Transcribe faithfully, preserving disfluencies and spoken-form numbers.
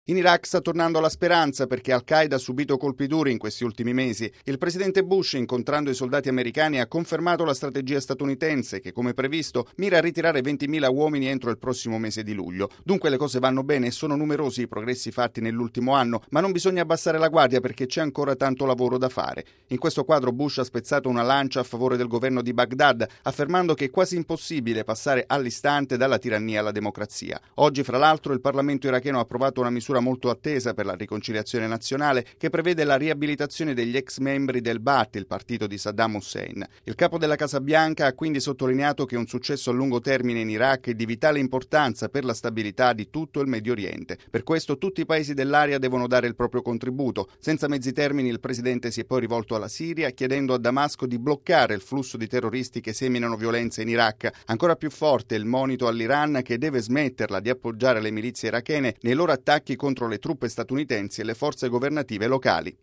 In Iraq sta tornando la speranza perché Al-Qaeda ha subito colpi duri in questi ultimi mesi. Il presidente Bush, incontrando i soldati americani, ha confermato la strategia statunitense che, come previsto, mira a ritirare ventimila uomini entro il prossimo mese di luglio. Dunque le cose vanno bene e sono numerosi i progressi fatti nell'ultimo anno, ma non bisogna abbassare la guardia perché c'è ancora tanto lavoro da fare. In questo quadro Bush ha spezzato una lancia a favore del governo di Baghdad, affermando che è quasi impossibile passare all'istante dalla tirannia alla democrazia. Oggi, fra l'altro, il Parlamento iracheno ha approvato una misura molto attesa per la riconciliazione nazionale che prevede la riabilitazione degli ex membri del Ba'ath, il partito di Saddam Hussein. Il capo della Casa Bianca ha quindi sottolineato che un successo a lungo termine in Iraq è di vitale importanza per la stabilità di tutto il Medio Oriente. Per questo tutti i paesi dell'area devono dare il proprio contributo. Senza mezzi termini il presidente si è poi rivolto alla Siria chiedendo a Damasco di bloccare il flusso di terroristi che seminano violenza in Iraq. Ancora più forte il monito all'Iran che deve smetterla di appoggiare le milizie irachene nei loro attacchi contro le truppe statunitensi e le forze governative locali.